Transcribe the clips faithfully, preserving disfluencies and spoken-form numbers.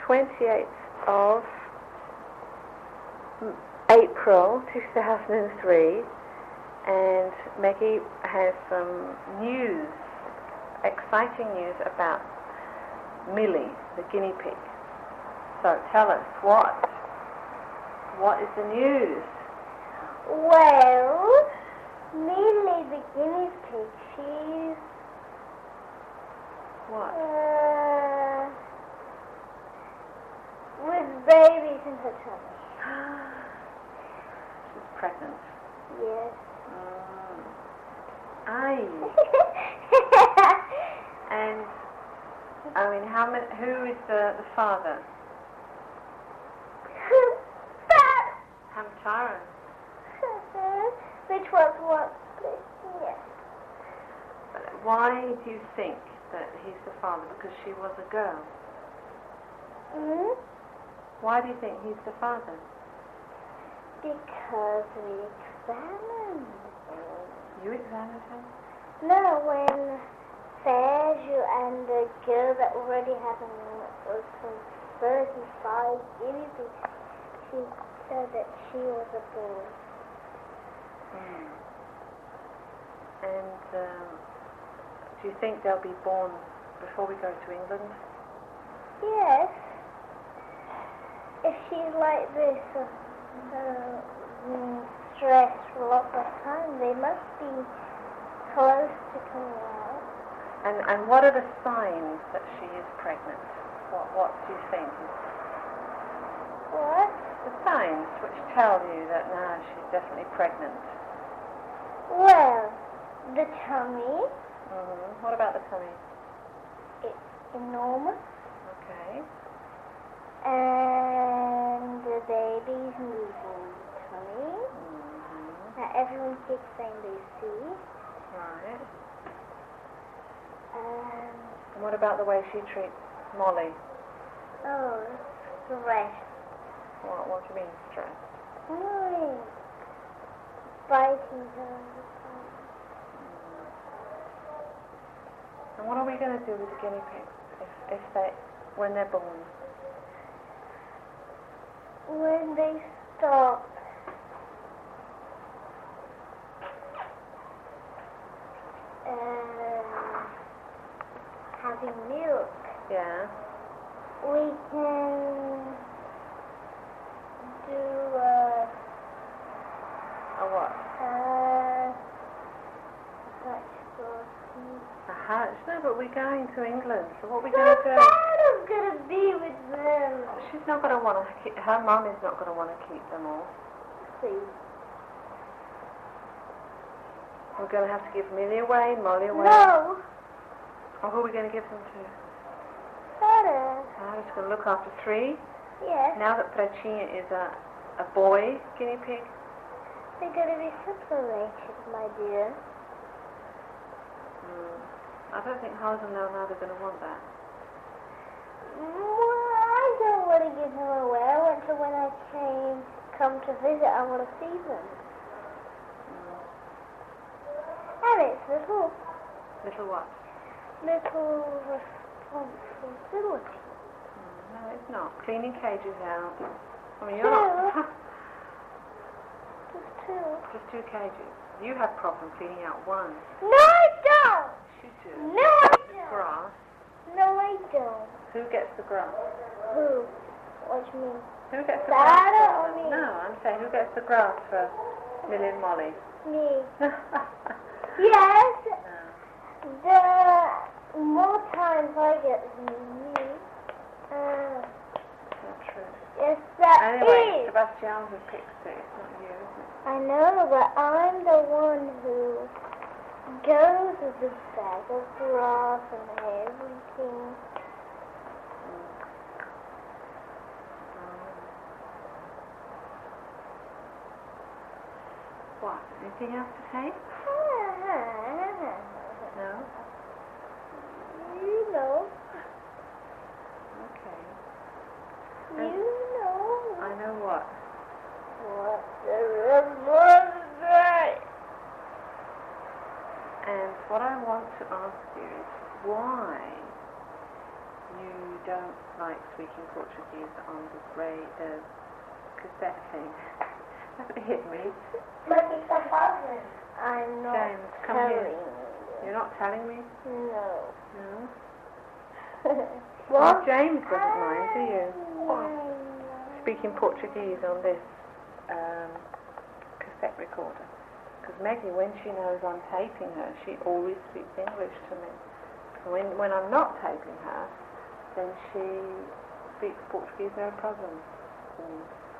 twenty-eighth of April two thousand three, and Maggie has some news, exciting news about Millie, the guinea pig. So tell us, what? What is the news? Well, Millie, the guinea pig, she's... What? Uh, with babies in her tummy. She's pregnant. Yes. Mm. Aye. And, I mean, how many, who is the, the father? Hamtara. Which was what? Yes. But why do you think that he's the father? Because she was a girl. Hmm? Why do you think he's the father? Because we examined him. You examined him? No, when Sergio and the girl that already had him was from thirty-five guinea pigs, she said that she was a boy. Mm. And um, do you think they'll be born before we go to England? Yes. If she's like this, uh, uh, stressed for lots of time, they must be close to coming out. And and what are the signs that she is pregnant? What what do you think? What? The signs which tell you that now she's definitely pregnant. Well, the tummy. Mm-hmm. What about the tummy? It's enormous. Okay. And the baby's moving the tummy. Mm-hmm. Now everyone keeps saying they see. Right. Um, And what about the way she treats Molly? oh, stress. What, what do you mean, stress? Oh, biting her. And what are we going to do with the guinea pigs if, if they, when they're born? When they stop uh, having milk, Yeah. we can do a, A what? a such sort A hatch? No, but we're going to England, so what are we So going to do? Santa's gonna be with them. She's not going to want to keep, her mum is not going to want to keep them all. See. We're going to have to give Millie away, Molly away. No. Or who are we going to give them to? Santa. I'm just going to look after three. Yes. Now that Pracinha is a, a boy guinea pig. They're gonna be separated, my dear. Mm. I don't think Hans and Leonardo are going to want that. Well, I don't want to give them away. I want to, when I came, come to visit, I want to see them. Mm. And it's little, Little what? little responsibility. Mm, no, it's not. Cleaning cages out. I mean, you're Two. not... Just two. Just two cages. You have problem cleaning out one. No, I don't. You do. No, I don't. Grass. No, I don't. Who gets the grass? Who? What do you mean? Who gets the Dada grass? or for me? them? No, I'm saying who gets the grass for Millie and Molly? Me. No. Yes. The more times I get than you. Uh, Not true. yes, that Anyway, is. Sebastian who picks it. It's not you, isn't it? I know, but I'm the one who goes with the bag of grass and everything. Mm. Um, what? Anything else to say? No? You know. Okay. You know. I know what. What the birthday? And what I want to ask you is why you don't like speaking Portuguese on the ray, uh, cassette thing. That hit me. Mas o que está fazendo? I'm not James, come telling here. you. You're not telling me? No. No? What? Oh, James doesn't mind, do you? Speaking Portuguese on this um, cassette recorder. Because Maggie, when she knows I'm taping her, she always speaks English to me. When, when I'm not taping her, then she speaks Portuguese, no problem. Mm.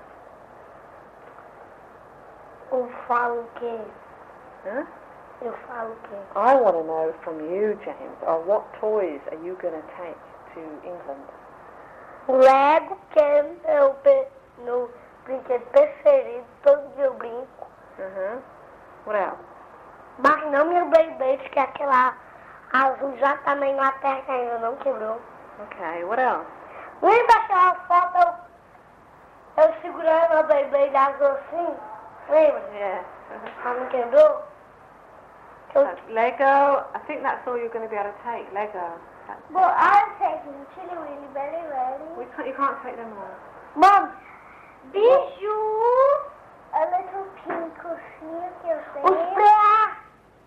Eu falo o quê? Huh? Eu falo o quê? I want to know from you, James, uh, what toys are you going to take to England? Lego, que é meu pe- meu brinquedo preferido, todo dia eu brinco. Uh-huh. What else? Mas não meu Beyblade, que é aquela azul já tá na Inglaterra, que ainda não quebrou. Okay, what else? Lembra aquela foto eu, eu segurando meu Beyblade azul assim? Lembra? Yes. Ela não quebrou? Que eu... Uh, Lego, I think that's all you're going to be able to take, Lego. That's Well, I'm taking Chili Willy Very Ready. We can't, you can't take them all. Mom, bijou, a little pink coxinha que eu tenho. Os pés!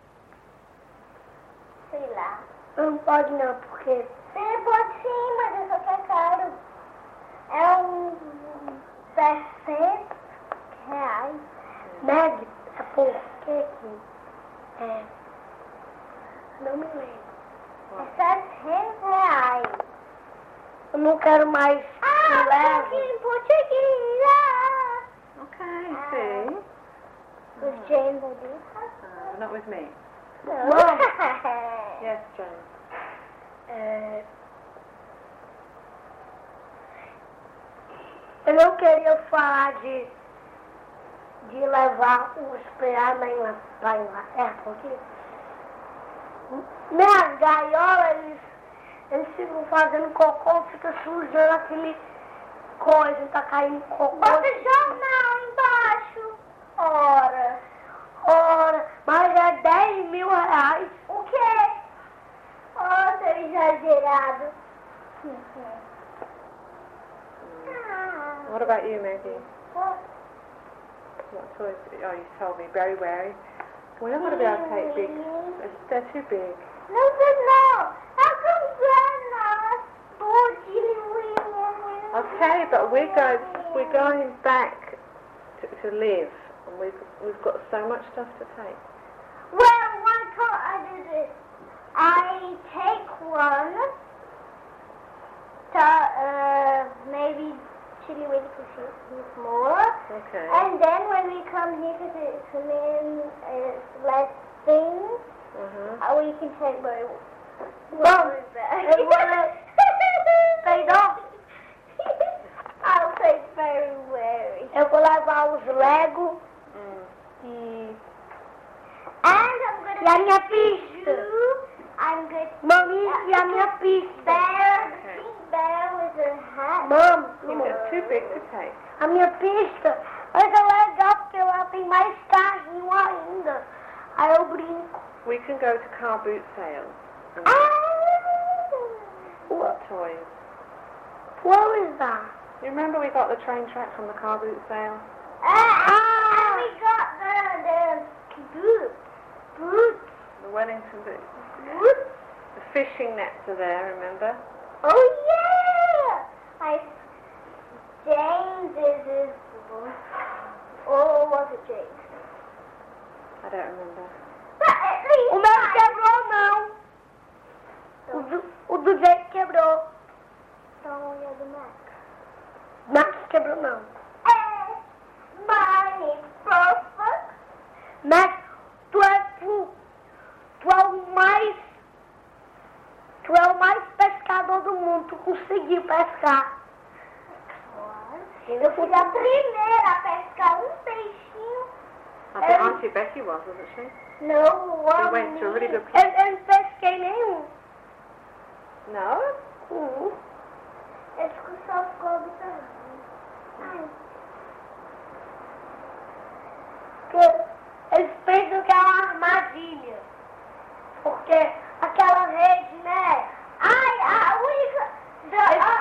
Sei lá. Não pode não, porque... Você pode sim, mas isso aqui é caro. É um... seiscentos reais. Meg, é por que que... É... Não me lembro. É setecentos reais. Eu não quero mais. Ah, leve. Em português. Ah. Okay, see? With James, I do. Uh, not with me. No. Yes, James. É... Eu não queria falar de, de levar o spray na Inglaterra, porque minhas gaiolas, eles, eles ficam fazendo cocô, fica sujando aquele coisa, tá caindo cocô. Bota jornal embaixo. Ora, ora, mas é dez mil reais. O quê? Oh, seu exagerado. What about you, Maggie? What? What toys? Oh, you told me. Very wary. We're not going to be able to take big. They're too big. No, no. How come Grandma bought you? Okay, but we're going, we're going back to, to live, and we've, we've got so much stuff to take. Well, why can't I do this? I take one to uh, maybe Chili Willy because he's more. Okay. And then when we come here, because it's in uh, less things, Uh-huh. uh, we can take my Mom, I want to paid off. I'll take very wary. Eu vou levar os Lego Mm. e... And I'm gonna e a minha pista. I'm good. Mami, e a minha pista. Bear, Okay. pink bear with a hat. Mom, It's too big to take. a minha pista. Mas é legal porque lá tem mais carrinho ainda. Aí eu brinco. We can go to car boot sales and Ah! what toys. What is that? You remember we got the train track from the car boot sale? Ah! And we got the, the boots. Boots. The Wellington boot. Boots. The fishing nets are there, remember? Oh yeah! My James is his or was it James? I don't remember. O meu quebrou não. O do, o do James quebrou. Então é do Max. Max quebrou não. É. My perfect. Max, tu é tu, tu é o mais Tu é o mais pescador do mundo, tu conseguiu pescar. Eu fui a primeira a pescar um peixinho. I think Um, Auntie Becky was, wasn't she? Não, She went to a really good place. Eu, eu não pesquei nenhum. No? Uhum. Eu fico só ficou observando. Ai. Porque eles pensam que é uma armadilha. Porque aquela rede, né? Ai, a única... The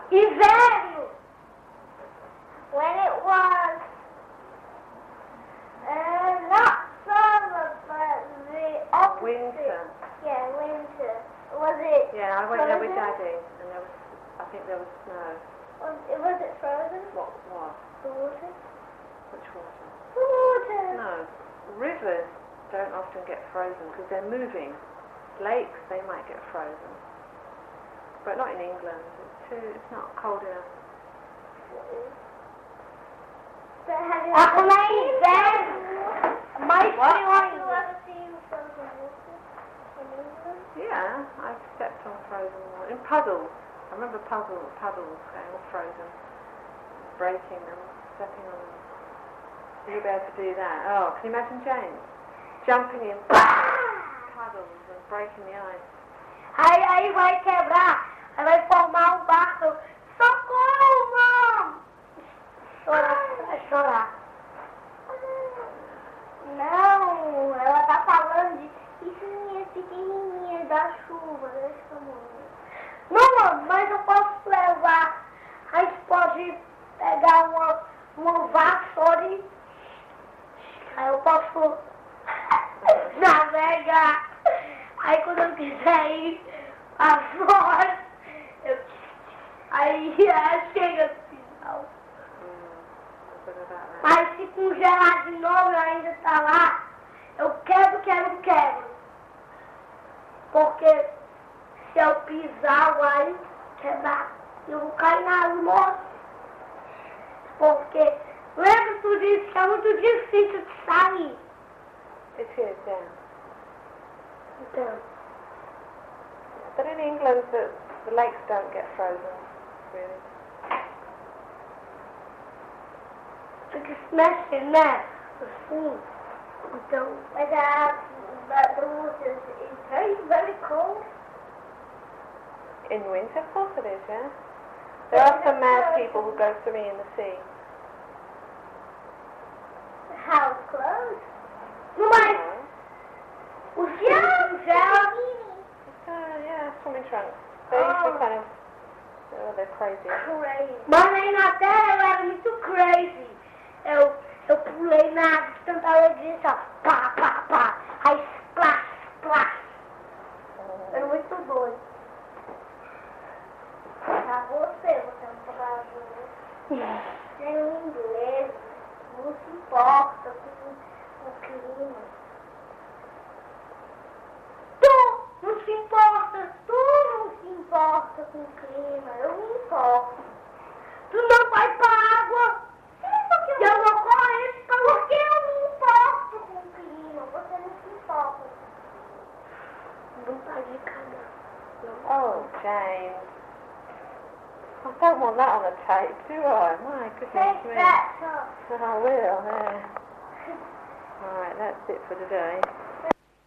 Inverno. When it was uh, not summer, but the opposite. Winter. Yeah, winter. Was it? Yeah, I went there with frozen? Daddy, and there was, I think there was snow. Was it, was it frozen? What? What? The water? Which water? The water. No. Rivers don't often get frozen because they're moving. Lakes, they might get frozen. But not in England. It's too, it's not cold enough. But have you ever seen that? My What? Have you ever seen frozen water in England? Yeah, I've stepped on frozen water. In puddles. I remember puddle, puddles going all frozen. Breaking them, stepping on them. You'll be able to do that. Oh, can you imagine James? Jumping in puddles and breaking the ice. Aí, aí vai quebrar, aí vai formar um barco. Socorro, mãe! Chorar, vai chorar. Não, ela tá falando de piscininhas pequenininhas da chuva, desse tamanho. Não, mãe, mas eu posso levar. A gente pode pegar uma, uma vassoura e aí eu posso navegar. Aí quando eu quiser ir a fora, eu... aí é, chega no final. Mas se congelar de novo e ainda tá lá, eu quebro, quebro, quebro. Porque se eu pisar, vai quebrar. Eu vou cair nas moças. Porque lembra tu disse que é muito difícil de sair. It is, yeah. Então, But in England, the, the lakes don't get frozen, really. fica se mexendo, né? Assim. Então, mas a the water is very, very cold. In winter, of course it is, yeah. There are some mad people who go swimming in the sea. How close? No, mas Oh. o gelo, gelo. Uh, yeah, swimming trunks. They Oh. usually kind of, oh, they're crazy. Crazy. Mas aí na terra eu era muito crazy. Eu, eu pulei na água de tanta alegria, só pá, pá, pá. Aí splash, splash. Era muito doido. Pra você, você não trabalhou. Nem o inglês, não se importa com o clima. Tu não se importa, tu não se importa com o clima, eu me importo. Tu não vai pra água. E eu não corro porque eu me importo com o clima, você não se importa. Vontade de cagar. Oh, James. I don't want that on the tape, do I? My goodness Take me. that, son. I will, yeah. Alright, that's it for today.